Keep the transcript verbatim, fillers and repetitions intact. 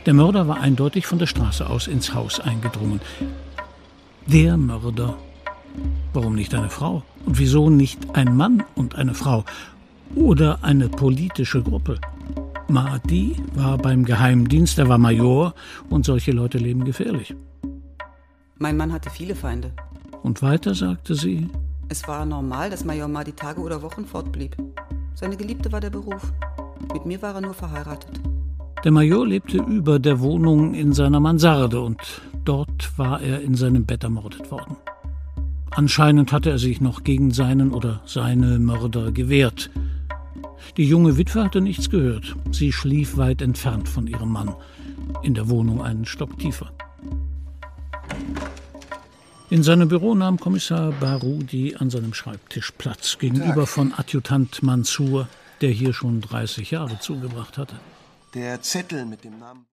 Der Mörder war eindeutig von der Straße aus ins Haus eingedrungen. Der Mörder. Warum nicht eine Frau? Und wieso nicht ein Mann und eine Frau? Oder eine politische Gruppe? Mahdi war beim Geheimdienst, er war Major, und solche Leute leben gefährlich. Mein Mann hatte viele Feinde. Und weiter sagte sie: Es war normal, dass Major Mahdi Tage oder Wochen fortblieb. Seine Geliebte war der Beruf. Mit mir war er nur verheiratet. Der Major lebte über der Wohnung in seiner Mansarde und dort war er in seinem Bett ermordet worden. Anscheinend hatte er sich noch gegen seinen oder seine Mörder gewehrt. Die junge Witwe hatte nichts gehört. Sie schlief weit entfernt von ihrem Mann, in der Wohnung einen Stock tiefer. In seinem Büro nahm Kommissar Baroudi an seinem Schreibtisch Platz, gegenüber von Adjutant Mansour, der hier schon dreißig Jahre zugebracht hatte. Der Zettel mit dem Namen